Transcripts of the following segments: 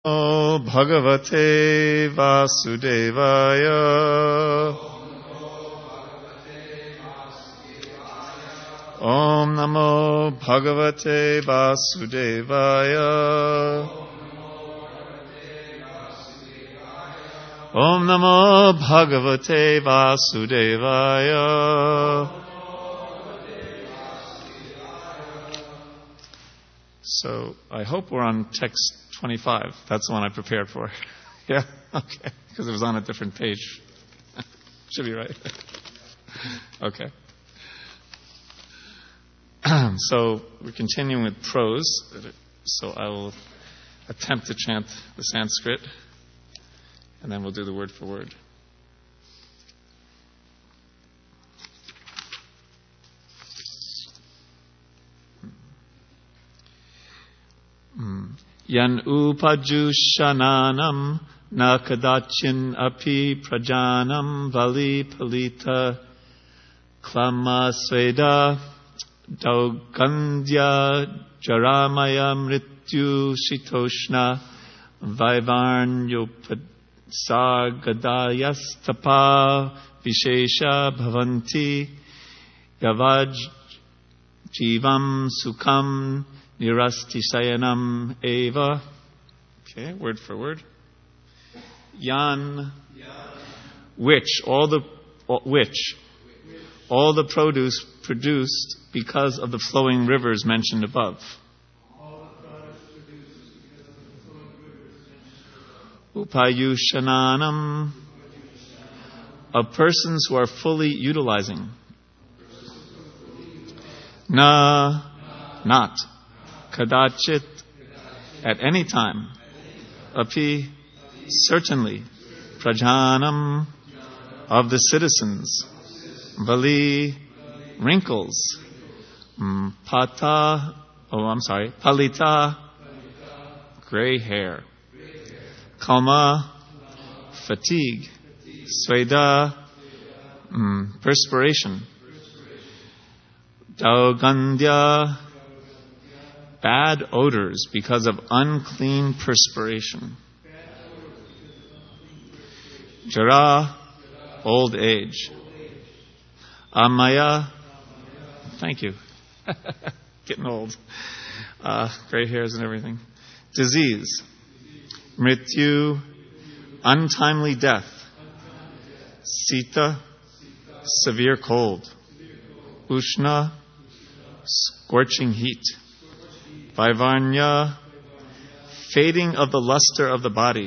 Namo Bhagavate Vasudevaya. Om Namo Bhagavate Vasudevaya. Om Namo Bhagavate Vasudevaya. So I hope we're on text 25. That's the one I prepared for. Yeah? Okay. Because it was on a different page. Should be right. Okay. So we're continuing with prose. So I will attempt to chant the Sanskrit, and then we'll do the word for word. Yan upajushananam na kadachin api prajanam vali palita klama sveda daugandhya jaramaya mrityu shitoshna vaivarnyopasagadayastapa vishesha bhavanti yavaj jivam sukham Nirastisayanam eva. Okay, word for word. Yan, which all the produce produced because of the flowing rivers mentioned above. Upayushananam, of persons who are fully utilizing. Na, not. Kadachit, at any time. Api, certainly. Prajanam, of the citizens. Vali, wrinkles. Palita, gray hair. Kalma, fatigue. Sveda, perspiration. Daugandhya, bad odors because of unclean perspiration. Jara, old age. Amaya, thank you. Getting old. Gray hairs and everything. Disease. Mrityu, untimely death. Sita, severe cold. Ushna, scorching heat. Vaivarnya, fading of the luster of the body.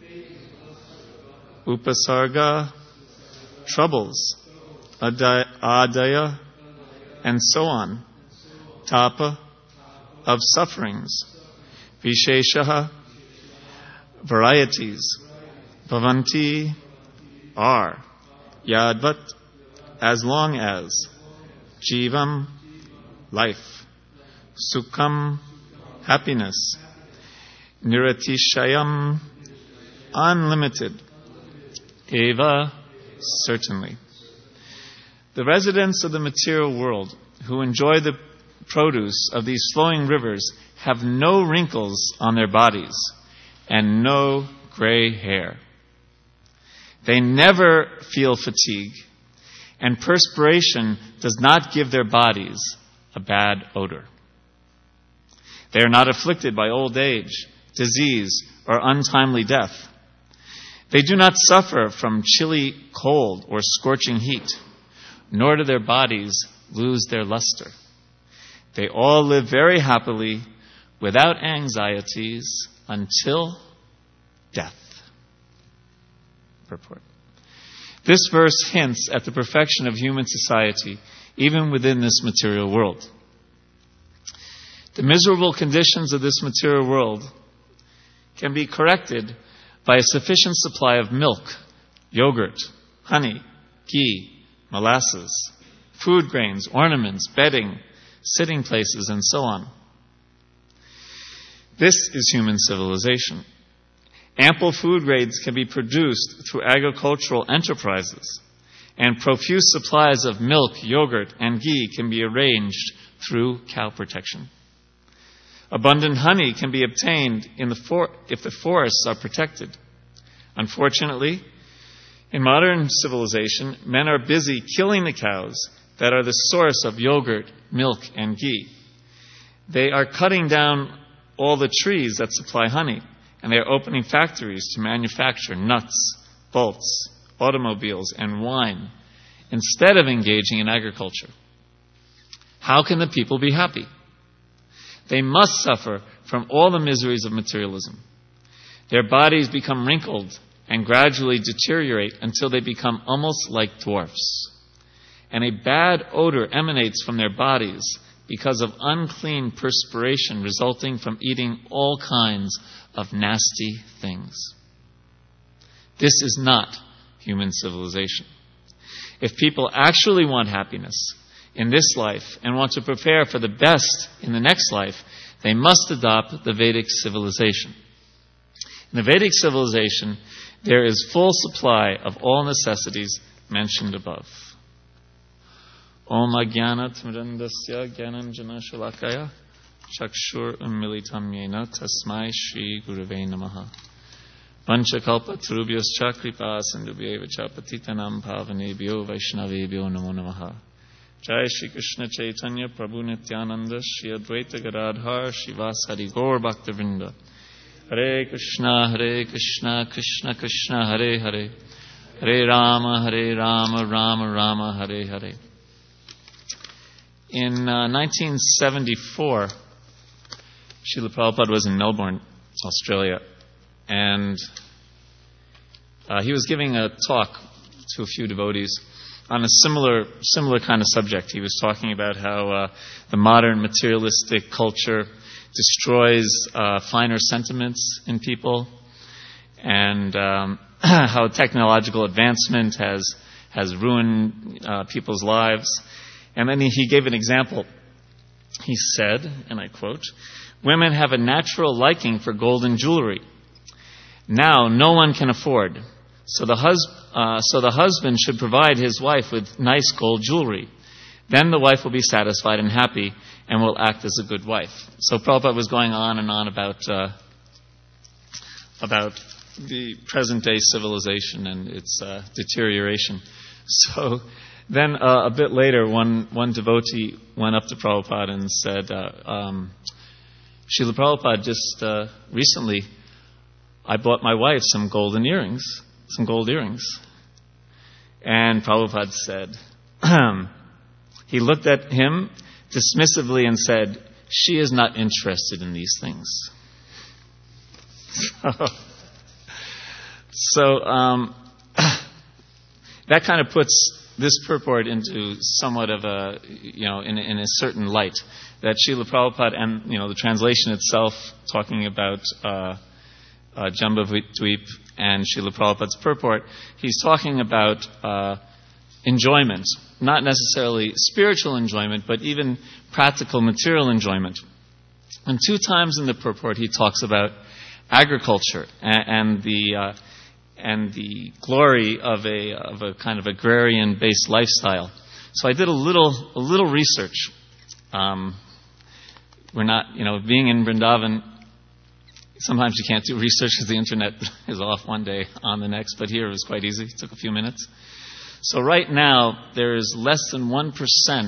Upasarga, troubles. Adaya, and so on. Tapa, of sufferings. Visheshaha, varieties. Bhavanti, are. Yadvat, as long as. Jivam, life. Sukham, happiness. Niratishayam, unlimited. Eva, certainly. The residents of the material world who enjoy the produce of these flowing rivers have no wrinkles on their bodies and no gray hair. They never feel fatigue, and perspiration does not give their bodies a bad odor. They are not afflicted by old age, disease, or untimely death. They do not suffer from chilly cold or scorching heat, nor do their bodies lose their luster. They all live very happily, without anxieties, until death. Purport. This verse hints at the perfection of human society, even within this material world. The miserable conditions of this material world can be corrected by a sufficient supply of milk, yogurt, honey, ghee, molasses, food grains, ornaments, bedding, sitting places, and so on. This is human civilization. Ample food grades can be produced through agricultural enterprises, and profuse supplies of milk, yogurt, and ghee can be arranged through cow protection. Abundant honey can be obtained if the forests are protected. Unfortunately, in modern civilization, men are busy killing the cows that are the source of yogurt, milk, and ghee. They are cutting down all the trees that supply honey, and they are opening factories to manufacture nuts, bolts, automobiles, and wine, instead of engaging in agriculture. How can the people be happy? They must suffer from all the miseries of materialism. Their bodies become wrinkled and gradually deteriorate until they become almost like dwarfs. And a bad odor emanates from their bodies because of unclean perspiration resulting from eating all kinds of nasty things. This is not human civilization. If people actually want happiness in this life and want to prepare for the best in the next life, they must adopt the Vedic civilization. In the Vedic civilization, there is full supply of all necessities mentioned above. Om Ajnana Timrandasya Gyananjana Shalakaya Chakshur Ummilitam Yena Tasmai Shri Gurave Namaha Panchakalpa Tarubhyascha Kripa Sindhubhyeva Cha Patitanam Pavanebhyo Vaishnavebhyo Namo Namaha Jai Shri Krishna Chaitanya Prabhu Nityananda Shri Advaita Gadadhar Shivasari Gaur Bhaktivinoda Hare Krishna Krishna Krishna Hare Hare Hare Rama Rama Rama Hare Hare. In 1974, Srila Prabhupada was in Melbourne, Australia, and he was giving a talk to a few devotees on a similar kind of subject. He was talking about how the modern materialistic culture destroys finer sentiments in people, and how technological advancement has ruined people's lives. And then he gave an example. He said, and I quote, "Women have a natural liking for golden jewelry. Now no one can afford, so the husband should provide his wife with nice gold jewelry. Then the wife will be satisfied and happy and will act as a good wife." So Prabhupada was going on and on about the present-day civilization and its deterioration. So then a bit later, one devotee went up to Prabhupada and said, Srila Prabhupada, just recently I bought my wife some gold earrings. And Prabhupada said, he looked at him dismissively and said, "She is not interested in these things." So that kind of puts this purport into somewhat of a, in a certain light. That Srila Prabhupada and, the translation itself talking about Jambavadvip and Srila Prabhupada's purport, he's talking about enjoyment, not necessarily spiritual enjoyment, but even practical material enjoyment. And 2 times in the purport he talks about agriculture and the glory of a kind of agrarian-based lifestyle. So I did a little research. We're not, being in Vrindavan, sometimes you can't do research because the internet is off one day, on the next. But here it was quite easy. It took a few minutes. So right now there is less than 1%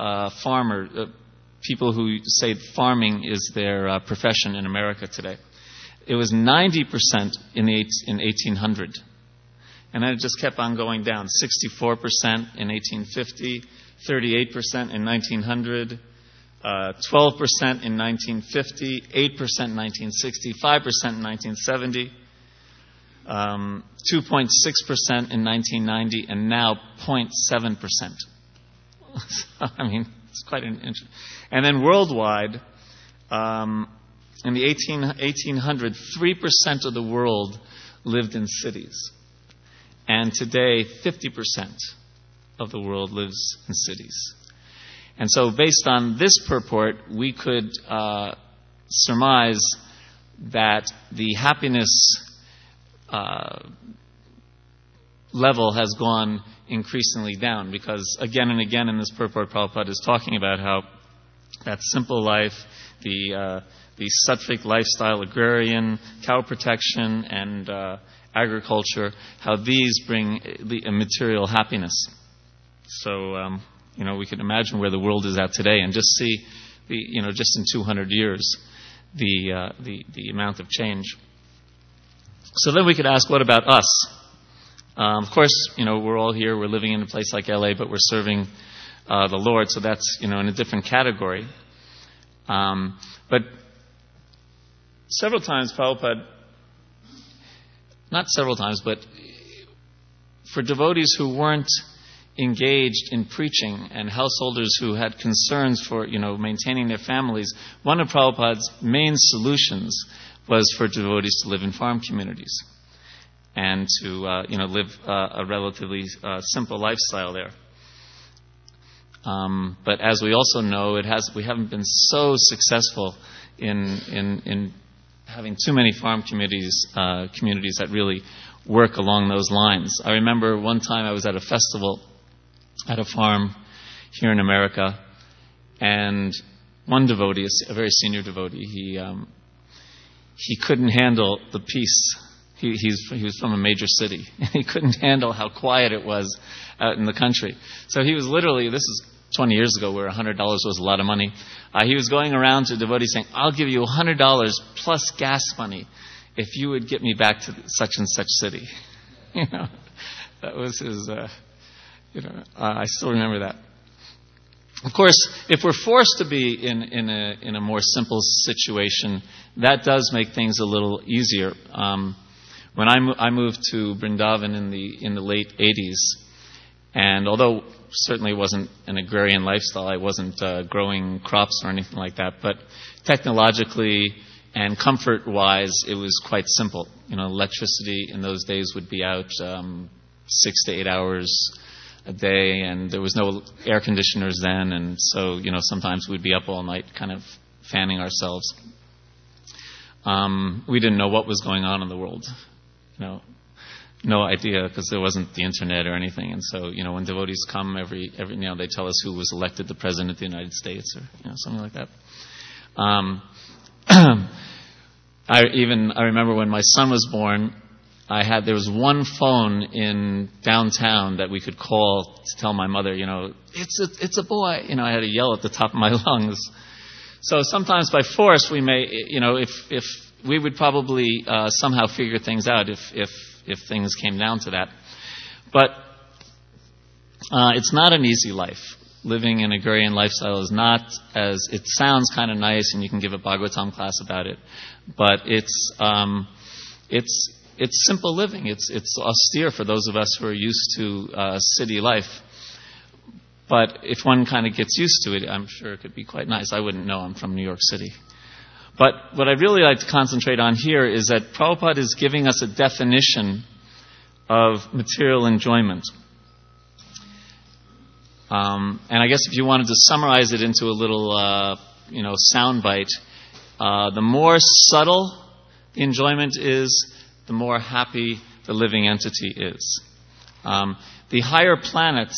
people who say farming is their profession in America today. It was 90% in 1800. And then it just kept on going down. 64% in 1850, 38% in 1900, 12% in 1950, 8% in 1960, 5% in 1970, 2.6% in 1990, and now 0.7%. I mean, it's quite an interesting. And then worldwide, in the 1800, 3% of the world lived in cities. And today, 50% of the world lives in cities. And so based on this purport, we could surmise that the happiness level has gone increasingly down, because again and again in this purport, Prabhupada is talking about how that simple life, the the sattvic lifestyle, agrarian, cow protection, and agriculture, how these bring a material happiness. So, we can imagine where the world is at today and just see, just in 200 years, the amount of change. So then we could ask, what about us? Of course, we're all here, we're living in a place like LA, but we're serving the Lord, so that's, in a different category. But several times, Prabhupada, not several times, but for devotees who weren't engaged in preaching and householders who had concerns for, maintaining their families, one of Prabhupada's main solutions was for devotees to live in farm communities and to, live a relatively simple lifestyle there. But as we also know, we haven't been so successful in having too many farm communities that really work along those lines. I remember one time I was at a festival at a farm here in America, and one devotee, a very senior devotee, he couldn't handle the peace. He was from a major city. He couldn't handle how quiet it was out in the country. So he was literally, this is 20 years ago where $100 was a lot of money. He was going around to devotees saying, "I'll give you $100 plus gas money if you would get me back to such and such city." That was his, I still remember that. Of course, if we're forced to be in a more simple situation, that does make things a little easier. When I moved to Vrindavan in the late 80s, and although certainly wasn't an agrarian lifestyle, I wasn't growing crops or anything like that, but technologically and comfort-wise, it was quite simple. Electricity in those days would be out 6 to 8 hours a day, and there was no air conditioners then, and so sometimes we'd be up all night kind of fanning ourselves. We didn't know what was going on in the world, no idea, because there wasn't the internet or anything. And so when devotees come every they tell us who was elected the president of the United States or something like that. I remember when my son was born, there was one phone in downtown that we could call to tell my mother, it's a boy. I had to yell at the top of my lungs. So sometimes by force we may, if we would probably somehow figure things out if things came down to that. But it's not an easy life. Living an agrarian lifestyle is not it sounds kind of nice, and you can give a Bhagavatam class about it, but it's simple living. It's austere for those of us who are used to city life. But if one kind of gets used to it, I'm sure it could be quite nice. I wouldn't know. I'm from New York City. But what I'd really like to concentrate on here is that Prabhupada is giving us a definition of material enjoyment. And I guess if you wanted to summarize it into a little, soundbite, the more subtle the enjoyment is, the more happy the living entity is. The higher planets,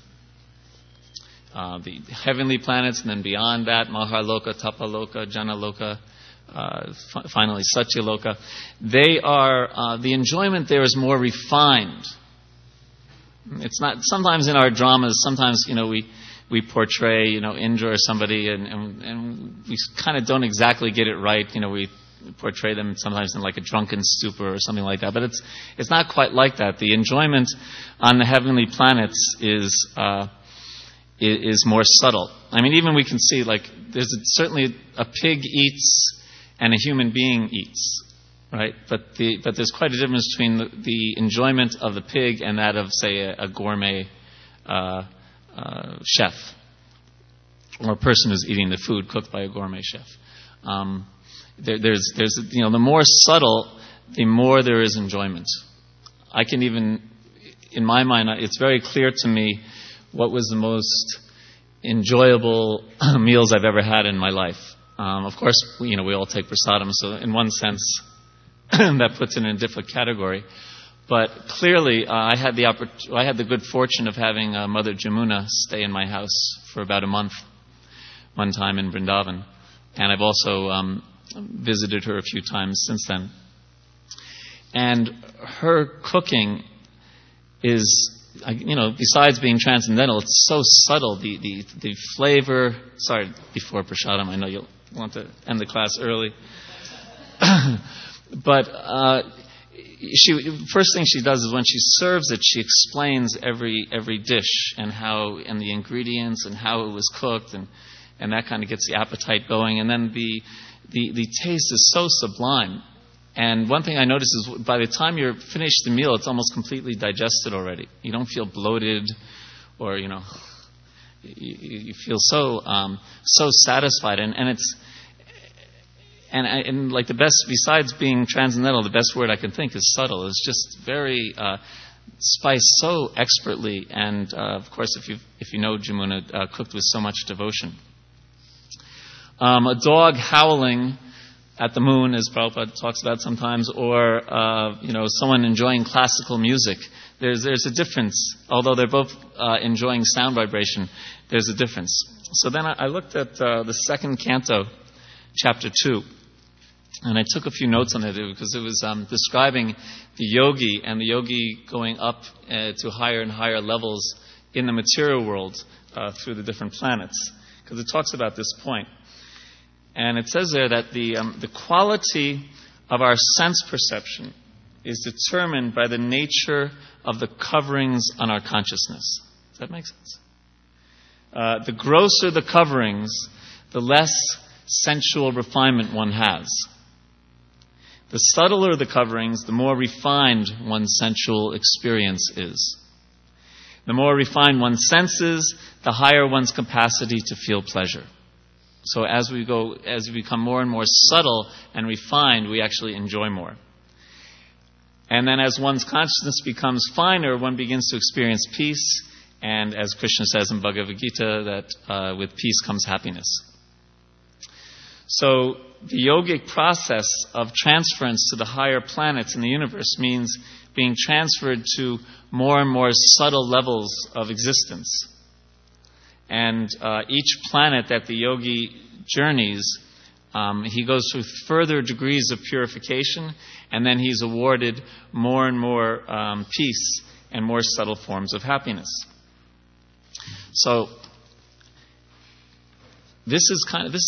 the heavenly planets, and then beyond that, Maharloka, Tapaloka, Janaloka, finally Satyaloka, they are, the enjoyment there is more refined. It's not, sometimes in our dramas, sometimes, we portray, Indra or somebody, and we kind of don't exactly get it right. We portray them sometimes in like a drunken stupor or something like that. But it's not quite like that. The enjoyment on the heavenly planets is more subtle. I mean, even we can see, like, certainly a pig eats and a human being eats, right? But there's quite a difference between the enjoyment of the pig and that of, say, a gourmet chef, or a person who's eating the food cooked by a gourmet chef. There's the more subtle, the more there is enjoyment. I can even, in my mind, it's very clear to me what was the most enjoyable meals I've ever had in my life. Of course, we all take prasadam, so in one sense, that puts it in a different category. But clearly, I had the good fortune of having Mother Jamuna stay in my house for about a month, one time in Vrindavan, and I've also visited her a few times since then. And her cooking is, besides being transcendental, it's so subtle. The flavor. Sorry, before Prasadam, I know you'll want to end the class early. But first thing she does is when she serves it, she explains every dish and the ingredients and how it was cooked, and that kind of gets the appetite going. And then the taste is so sublime. And one thing I notice is by the time you're finished the meal, it's almost completely digested already. You don't feel bloated, or you feel so satisfied. And like the best, besides being transcendental, the best word I can think is subtle. It's just very spiced so expertly, and of course, if you know Jamuna, cooked with so much devotion. A dog howling at the moon, as Prabhupada talks about sometimes, or someone enjoying classical music. There's a difference. Although they're both enjoying sound vibration, there's a difference. So then I looked at the second canto, chapter 2, and I took a few notes on it because it was describing the yogi going up to higher and higher levels in the material world through the different planets, because it talks about this point. And it says there that the quality of our sense perception is determined by the nature of the coverings on our consciousness. Does that make sense? The grosser the coverings, the less sensual refinement one has. The subtler the coverings, the more refined one's sensual experience is. The more refined one's senses, the higher one's capacity to feel pleasure. So as we become more and more subtle and refined, we actually enjoy more. And then as one's consciousness becomes finer, one begins to experience peace. And as Krishna says in Bhagavad Gita, that with peace comes happiness. So the yogic process of transference to the higher planets in the universe means being transferred to more and more subtle levels of existence. And each planet that the yogi journeys, he goes through further degrees of purification, and then he's awarded more and more peace and more subtle forms of happiness. So this is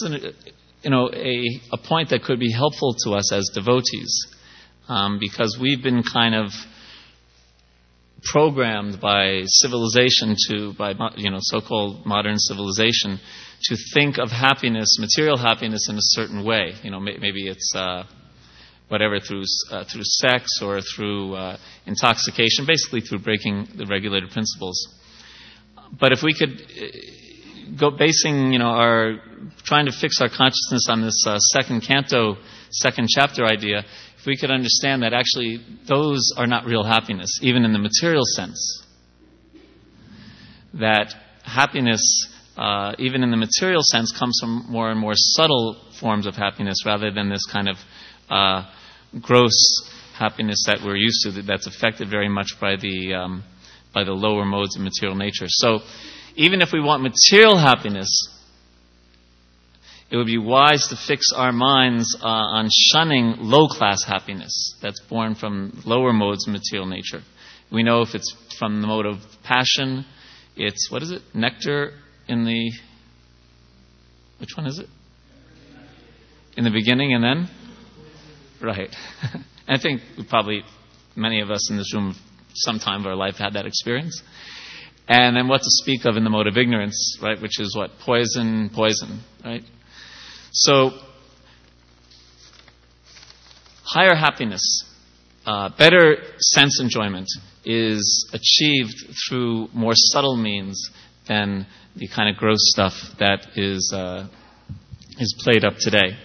a point that could be helpful to us as devotees, because we've been kind of programmed by civilization by so-called modern civilization, to think of happiness, material happiness, in a certain way. Maybe it's whatever, through sex or through intoxication, basically through breaking the regulated principles. But if we could go basing, trying to fix our consciousness on this second canto, second chapter idea, if we could understand that actually those are not real happiness, even in the material sense. That happiness, even in the material sense, comes from more and more subtle forms of happiness rather than this kind of gross happiness that we're used to, that's affected very much by the lower modes of material nature. So even if we want material happiness, it would be wise to fix our minds on shunning low-class happiness that's born from lower modes of material nature. We know if it's from the mode of passion, it's, nectar in the... Which one is it? In the beginning and then? Right. I think many of us in this room, sometime of our life, had that experience. And then what to speak of in the mode of ignorance, right? Which is what? Poison, right? So, higher happiness, better sense enjoyment is achieved through more subtle means than the kind of gross stuff that is played up today.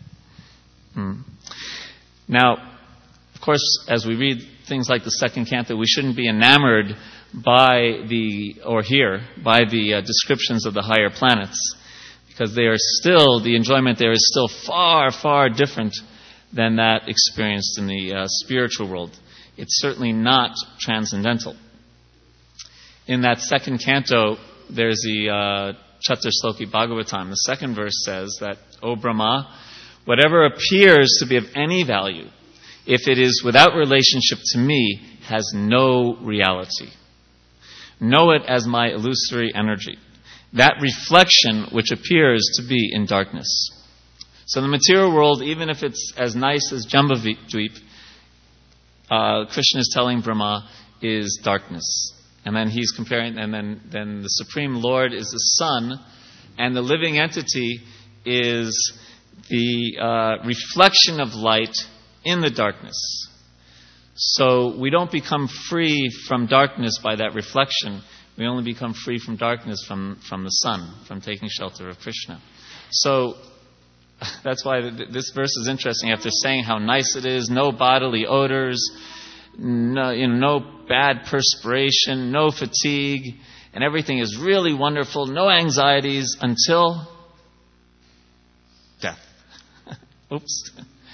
Now, of course, as we read things like the second canto, we shouldn't be enamored by the descriptions of the higher planets, because the enjoyment there is still far, far different than that experienced in the spiritual world. It's certainly not transcendental. In that second canto, there's the Chatur Sloki Bhagavatam. The second verse says that, O Brahma, Whatever appears to be of any value, if it is without relationship to me, has no reality. Know it as my illusory energy, that reflection which appears to be in darkness. So the material world, even if it's as nice as Jambudvip, Krishna is telling Brahma, is darkness. And then he's comparing, and then the Supreme Lord is the sun, and the living entity is the reflection of light in the darkness. So we don't become free from darkness by that reflection. We only become free from darkness from the sun, from taking shelter of Krishna. So that's why this verse is interesting. After saying how nice it is, no bodily odors, no bad perspiration, no fatigue, and everything is really wonderful, no anxieties until death. Oops.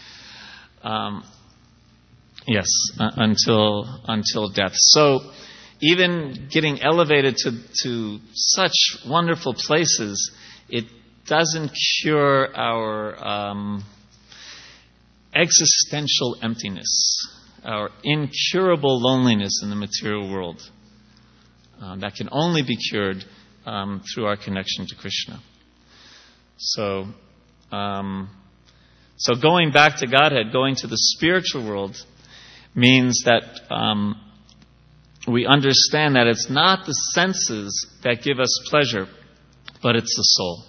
Yes, until death. So even getting elevated to such wonderful places, it doesn't cure our existential emptiness, our incurable loneliness in the material world. That can only be cured through our connection to Krishna. So going back to Godhead, going to the spiritual world, means that we understand that it's not the senses that give us pleasure, but it's the soul.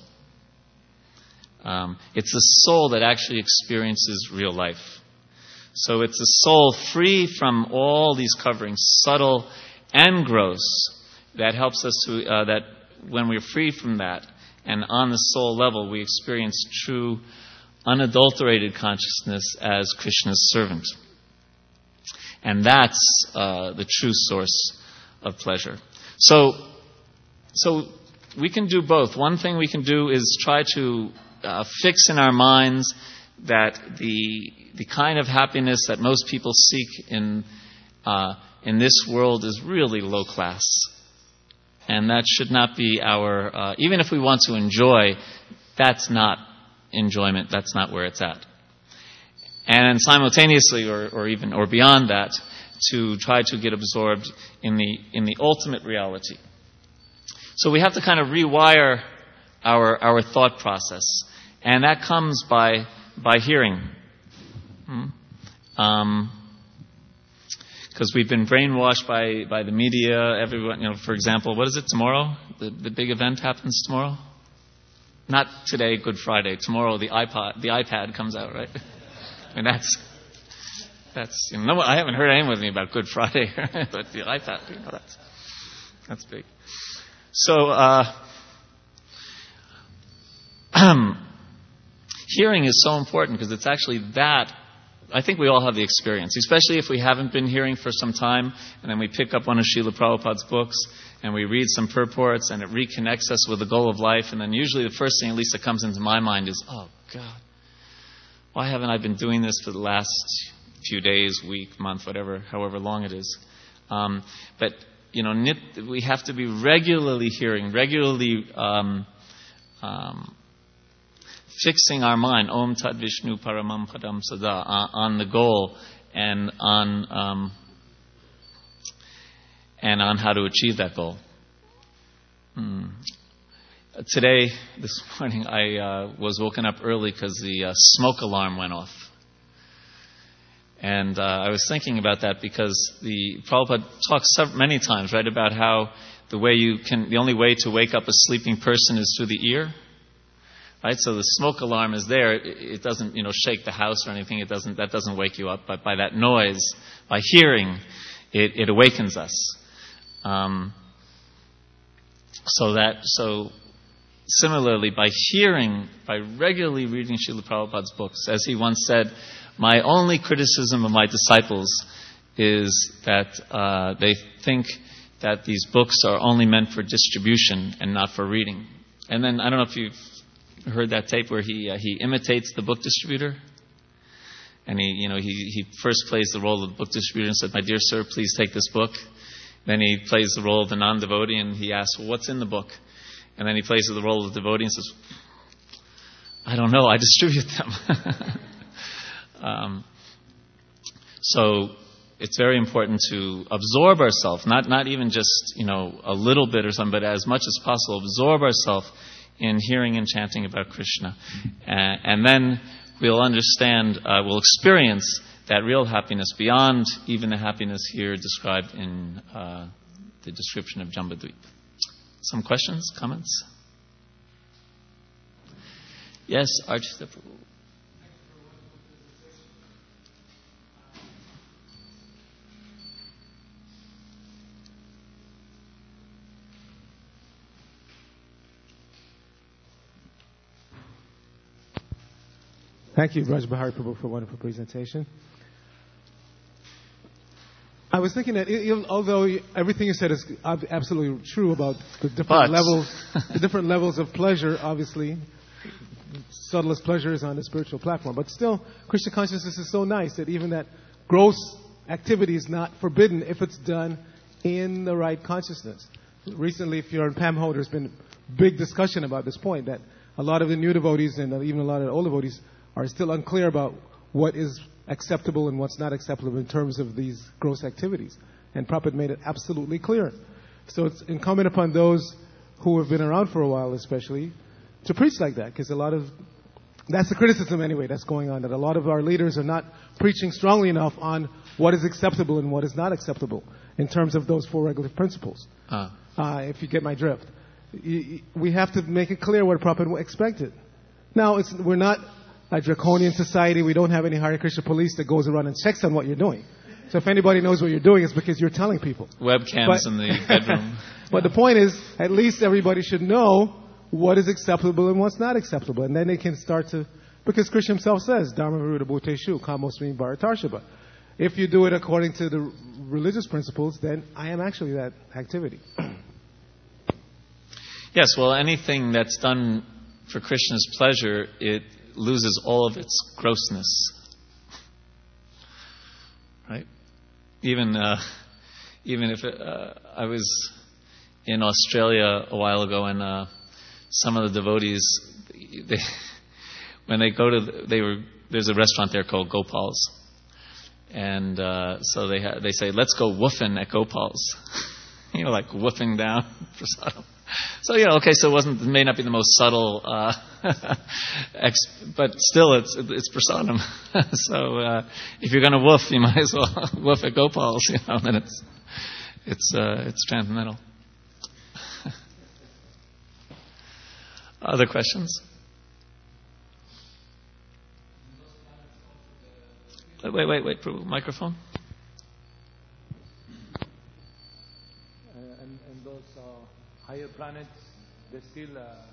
It's the soul that actually experiences real life. So it's the soul free from all these coverings, subtle and gross, that helps us to, that when we're free from that, and on the soul level, we experience true, unadulterated consciousness as Krishna's servant. And that's the true source of pleasure. So we can do both. One thing we can do is try to fix in our minds that the kind of happiness that most people seek in this world is really low class. And that should not be our, even if we want to enjoy, that's not enjoyment, that's not where it's at. And simultaneously, or beyond that, to try to get absorbed in the ultimate reality. So we have to kind of rewire our thought process, and that comes by hearing. Because we've been brainwashed by the media. Everyone, for example, what is it tomorrow? The big event happens tomorrow. Not today, Good Friday. Tomorrow, the iPad comes out, right? And that's I haven't heard anyone with me about Good Friday, but the iPad, that's big. So hearing is so important because it's actually that. I think we all have the experience, especially if we haven't been hearing for some time, and then we pick up one of Srila Prabhupada's books and we read some purports, and it reconnects us with the goal of life. And then usually the first thing, at least, that comes into my mind is, oh God, why haven't I been doing this for the last few days, week, month, whatever, however long it is? But we have to be regularly hearing, regularly fixing our mind, Om Tat Vishnu Paramam Padam Sada, on the goal and on how to achieve that goal. Today, this morning, I was woken up early because the smoke alarm went off. And I was thinking about that because the Prabhupada talks many times, right, about how the only way to wake up a sleeping person is through the ear. Right, so the smoke alarm is there. It doesn't, shake the house or anything. That doesn't wake you up. But by that noise, by hearing, it awakens us. So similarly, by hearing, by regularly reading Srila Prabhupada's books, as he once said, my only criticism of my disciples is that they think that these books are only meant for distribution and not for reading. And then I don't know if you've heard that tape where he imitates the book distributor, and he first plays the role of the book distributor and said, "My dear sir, please take this book." Then he plays the role of the non-devotee, and he asks, "Well, what's in the book?" And then he plays the role of the devotee and says, I don't know. I distribute them. So it's very important to absorb ourselves, not even just a little bit or something, but as much as possible, absorb ourselves in hearing and chanting about Krishna, and then we'll understand, we'll experience that real happiness beyond even the happiness here described in the description of Jambudvip. Some questions, comments? Yes, Archita Prabhu. Thank you, Raj Bahari Prabhu, for a wonderful presentation. I was thinking that although everything you said is absolutely true about the different levels of pleasure, obviously, subtlest pleasure is on the spiritual platform. But still, Krishna consciousness is so nice that even that gross activity is not forbidden if it's done in the right consciousness. Recently, if you're in Pamho, there's been big discussion about this point, that a lot of the new devotees and even a lot of the old devotees are still unclear about what is acceptable and what's not acceptable in terms of these gross activities. And Prabhupada made it absolutely clear. So it's incumbent upon those who have been around for a while especially to preach like that, because that's the criticism anyway that's going on, that a lot of our leaders are not preaching strongly enough on what is acceptable and what is not acceptable in terms of those four regulative principles. If you get my drift. We have to make it clear what Prabhupada expected. Now, we're not a draconian society. We don't have any Hare Krishna police that goes around and checks on what you're doing. So if anybody knows what you're doing, it's because you're telling people. Webcams in the bedroom. But the point is, at least everybody should know what is acceptable and what's not acceptable. And then they can start to, because Krishna himself says, Dharma Viruddha Bhuteshu, Kamosmi Bharatarshava. If you do it according to the religious principles, then I am actually that activity. Yes, well, anything that's done for Krishna's pleasure, it loses all of its grossness. Right? Even if I was in Australia a while ago, and some of the devotees, when they go to, there's a restaurant there called Gopal's, and so they say, let's go woofing at Gopal's, like woofing down prasadam. So okay, so it may not be the most subtle, but still it's prasadam. So if you're going to woof, you might as well woof at Gopal's, then it's transcendental. Other questions? Wait, microphone. And those higher planets, they still...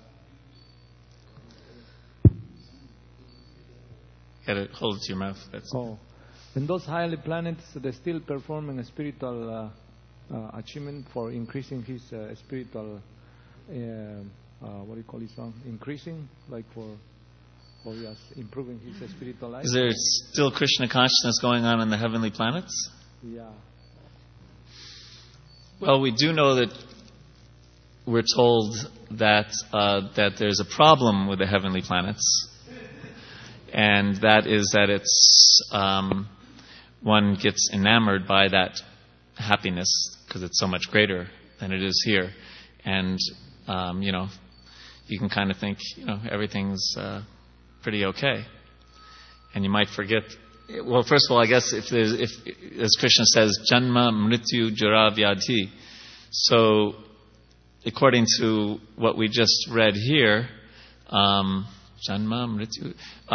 Gotta hold it to your mouth. And those higher planets, they're still performing a spiritual achievement for increasing his spiritual... what do you call it? Increasing, like for yes, improving his spiritual life. Is there still Krishna consciousness going on in the heavenly planets? Yeah. Well, we do know that we're told that there's a problem with the heavenly planets, and that is that it's one gets enamored by that happiness because it's so much greater than it is here, and you can kind of think everything's pretty okay, and you might forget. Well, first of all, I guess if as Krishna says, Janma Mrityu Jara Vyadhi. So, according to what we just read here, Janma Mrityu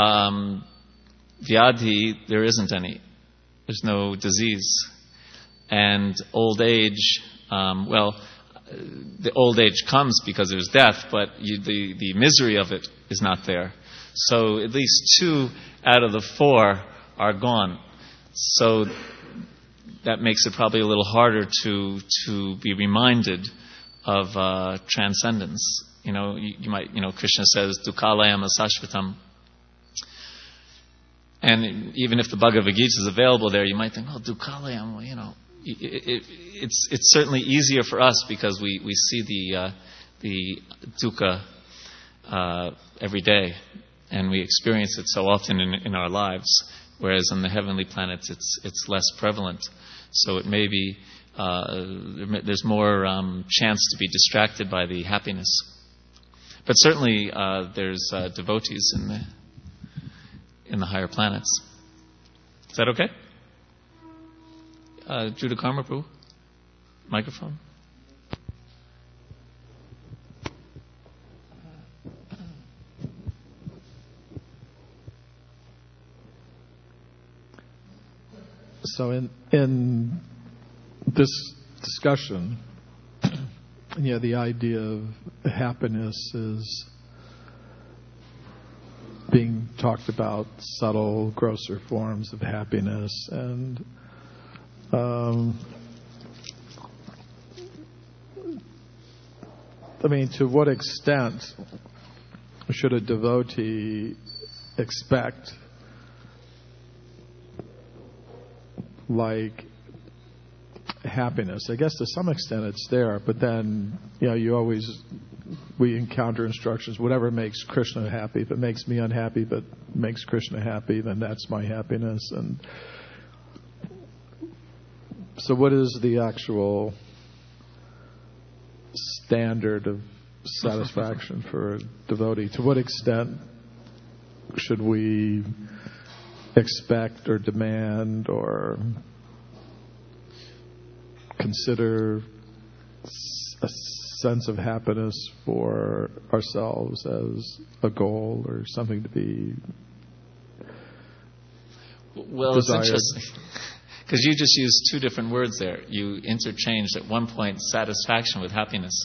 Vyadhi, there isn't any. There's no disease, and old age. The old age comes because there's death, but the misery of it is not there. So at least 2 out of the 4 are gone. So that makes it probably a little harder to be reminded of transcendence. You might, Krishna says, Dukkalayam Asashvatam. And even if the Bhagavad Gita is available there, you might think, Dukkalayam, it's certainly easier for us because we see the dukkha every day, and we experience it so often in our lives, whereas on the heavenly planets it's less prevalent. So it may be there's more chance to be distracted by the happiness. But certainly there's devotees in the higher planets. Is that okay? Judah Karma Prabhu? Microphone? So in this discussion, the idea of happiness is being talked about, subtle, grosser forms of happiness, and to what extent should a devotee expect happiness? I guess to some extent it's there, but then we encounter instructions, whatever makes Krishna happy. If it makes me unhappy but makes Krishna happy, then that's my happiness. And so what is the actual standard of satisfaction for a devotee? To what extent should we expect or demand or consider a sense of happiness for ourselves as a goal or something to be desired? It's interesting because you just used two different words there. You interchanged at one point satisfaction with happiness.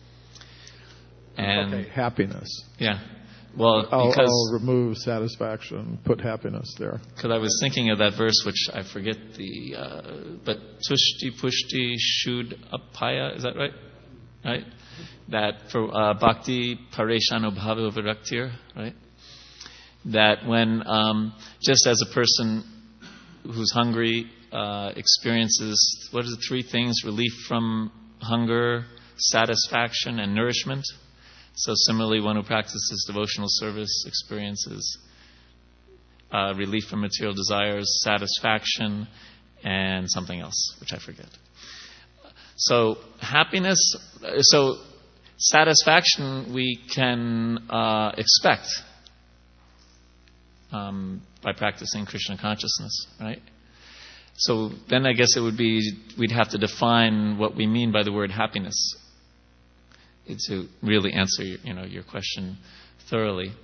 And okay, happiness. Yeah. Well, I'll remove satisfaction, put happiness there. Because I was thinking of that verse, which I forget but tushti pushti shud apaya, is that right? Right? That for bhakti pareshano bhava viraktir, right? That when, just as a person who's hungry experiences, what is the three things? Relief from hunger, satisfaction, and nourishment. So similarly, one who practices devotional service experiences relief from material desires, satisfaction, and something else, which I forget. So happiness, so satisfaction we can expect by practicing Krishna consciousness, right? So then I guess it would be, we'd have to define what we mean by the word happiness to really answer your question thoroughly.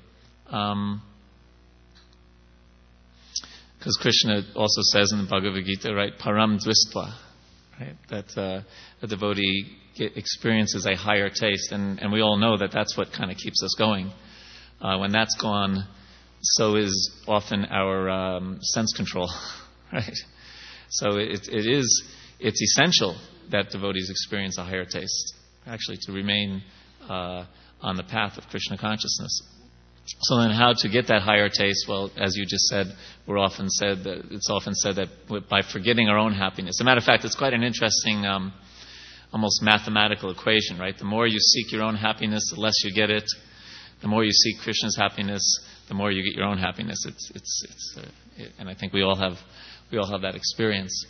Because Krishna also says in the Bhagavad Gita, right, param dvistva, right, that a devotee experiences a higher taste, and we all know that that's what kind of keeps us going. When that's gone, so is often our sense control, right? So it's essential that devotees experience a higher taste, actually, to remain on the path of Krishna consciousness. So then how to get that higher taste? Well, as you just said, it's often said that by forgetting our own happiness. As a matter of fact, it's quite an interesting, almost mathematical equation, right? The more you seek your own happiness, the less you get it. The more you seek Krishna's happiness, the more you get your own happiness. And I think we all have that experience.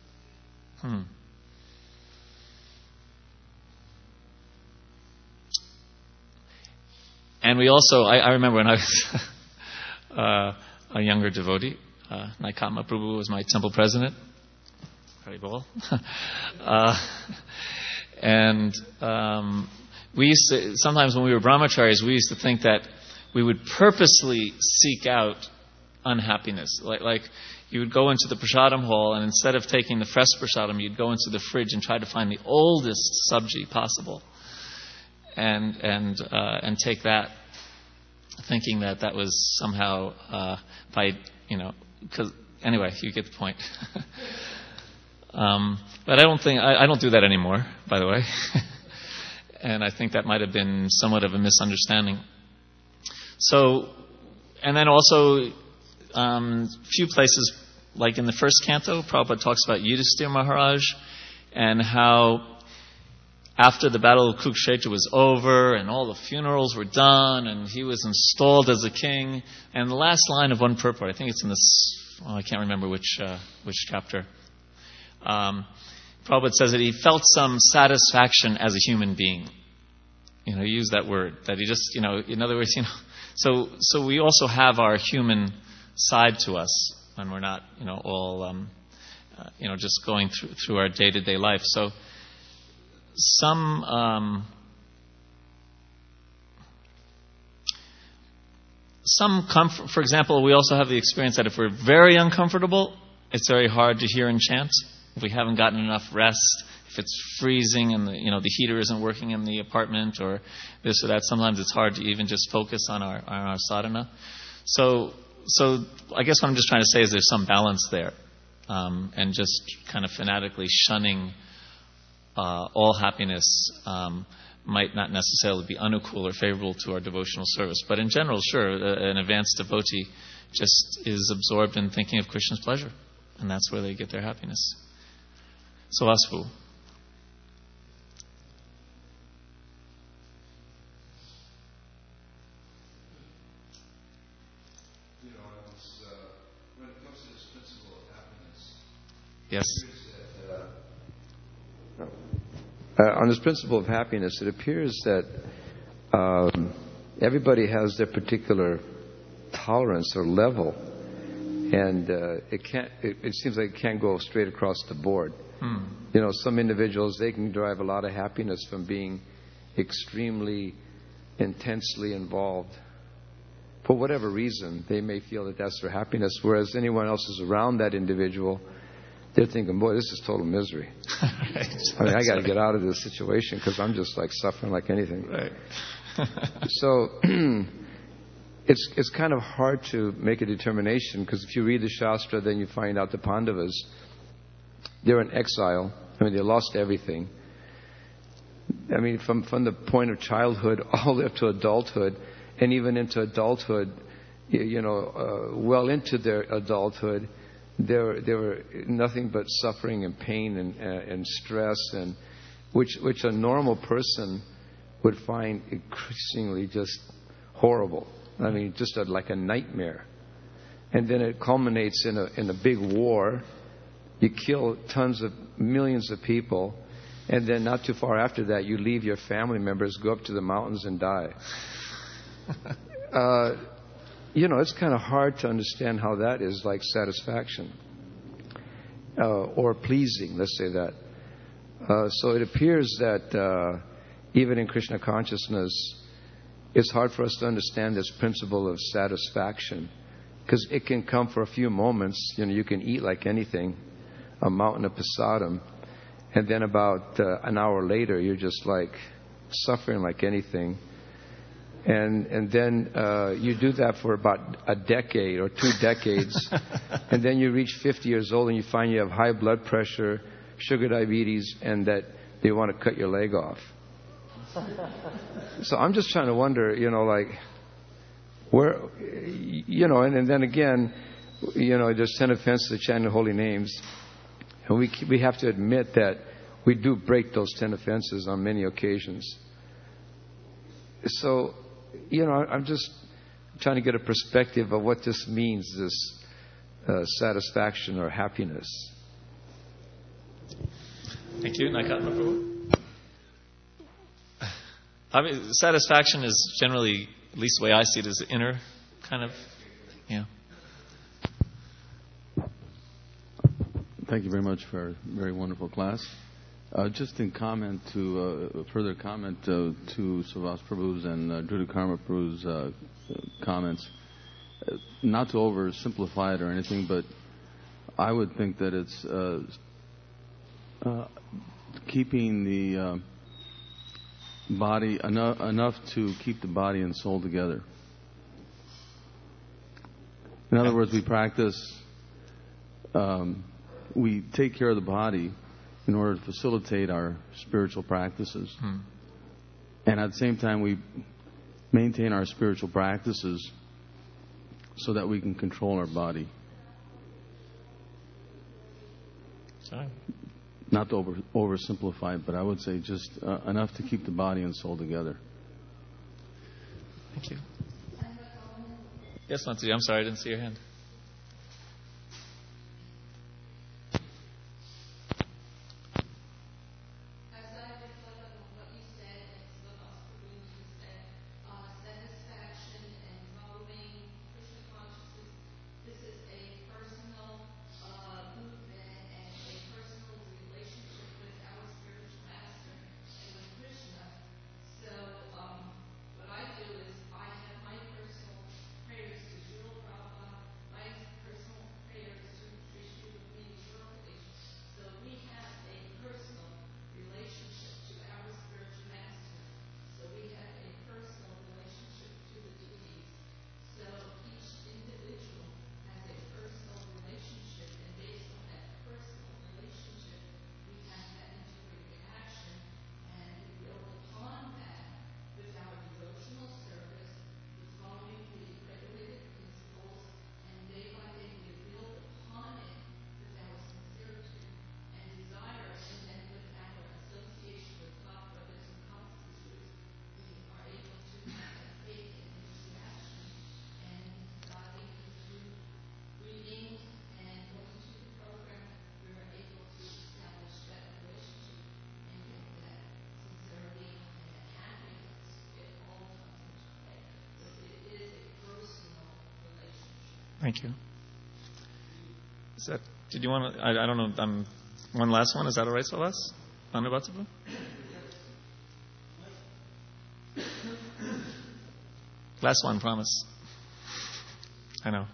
And we also, I remember when I was a younger devotee, Naikatma Prabhu was my temple president. Haribol. And we used to, sometimes when we were brahmacharis, we used to think that we would purposely seek out unhappiness. Like you would go into the prasadam hall, and instead of taking the fresh prasadam, you'd go into the fridge and try to find the oldest sabji possible. And take that, thinking that was somehow because anyway, you get the point. But I don't do that anymore, by the way. And I think that might have been somewhat of a misunderstanding. So, and then also, few places, like in the first canto, Prabhupada talks about Yudhisthira Maharaj and how after the Battle of Kurukshetra was over and all the funerals were done and he was installed as a king, and the last line of one purport, I think it's in this, I can't remember which chapter, Prabhupada says that he felt some satisfaction as a human being. He used that word, that he just, in other words, so we also have our human side to us when we're not, all, just going through our day-to-day life. So some comfort, for example, we also have the experience that if we're very uncomfortable, it's very hard to hear and chant. If we haven't gotten enough rest, if it's freezing and the heater isn't working in the apartment or this or that, sometimes it's hard to even just focus on our sadhana. So I guess what I'm just trying to say is there's some balance there, and just kind of fanatically shunning all happiness might not necessarily be anukul or favorable to our devotional service. But in general, sure, an advanced devotee just is absorbed in thinking of Krishna's pleasure, and that's where they get their happiness. So, Asfu. When it comes to this principle of happiness, Yes. On this principle of happiness, it appears that everybody has their particular tolerance or level, and it seems like it can't go straight across the board. Some individuals, they can derive a lot of happiness from being extremely intensely involved. For whatever reason, they may feel that that's their happiness, whereas anyone else is around that individual, they're thinking, boy, this is total misery. Right. I mean, I got to get out of this situation because I'm just like suffering like anything. Right. So it's kind of hard to make a determination, because if you read the Shastra, then you find out the Pandavas, they're in exile. I mean, they lost everything. I mean, from the point of childhood all the way up to adulthood, and even into adulthood, well into their adulthood, they were nothing but suffering and pain and stress, and which a normal person would find increasingly just horrible. I mean, just like a nightmare. And then it culminates in a big war. You kill millions of people, and then not too far after that, you leave your family members, go up to the mountains, and die. It's kind of hard to understand how that is like satisfaction or pleasing, let's say that. So it appears that even in Krishna consciousness, it's hard for us to understand this principle of satisfaction, because it can come for a few moments. You can eat like anything, a mountain of prasadam, and then about an hour later, you're just like suffering like anything. And then you do that for about a decade or 2 decades, and then you reach 50 years old and you find you have high blood pressure, sugar diabetes, and that they want to cut your leg off. So I'm just trying to wonder, where, and then again, there's 10 offenses to chanting holy names, and we have to admit that we do break those 10 offenses on many occasions. So, I'm just trying to get a perspective of what this means, this satisfaction or happiness. Thank you. Naikatma Prabhu. I mean, satisfaction is generally, at least the way I see it, is inner kind of, Thank you very much for a very wonderful class. Just in comment to further comment to Savas Prabhu's and Druta Karma Prabhu's comments, not to oversimplify it or anything, but I would think that it's keeping the body enough to keep the body and soul together. In other words, we practice, we take care of the body in order to facilitate our spiritual practices. And at the same time, we maintain our spiritual practices so that we can control our body. Sorry. not to oversimplify it, but I would say just enough to keep the body and soul together. Thank you. Yes, Mataji, I'm sorry, I didn't see your hand. Thank you. Is that? Did you want to? I don't know. One last one. Is that all right, Savas? Anubhatapu? Last one, promise. I know.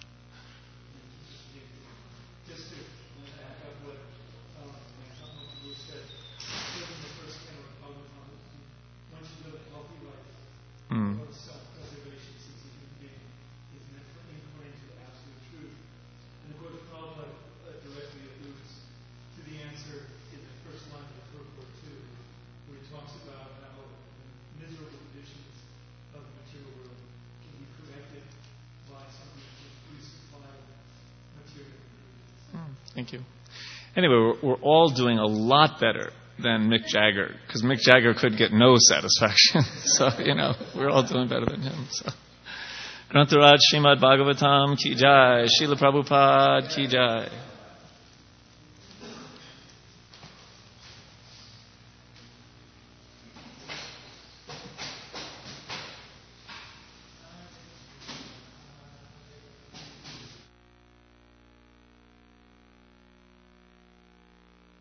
Thank you. Anyway, we're all doing a lot better than Mick Jagger, because Mick Jagger could get no satisfaction. So, we're all doing better than him. So, Grantaraj Srimad Bhagavatam Ki Jai, Srila Prabhupada Ki Jai.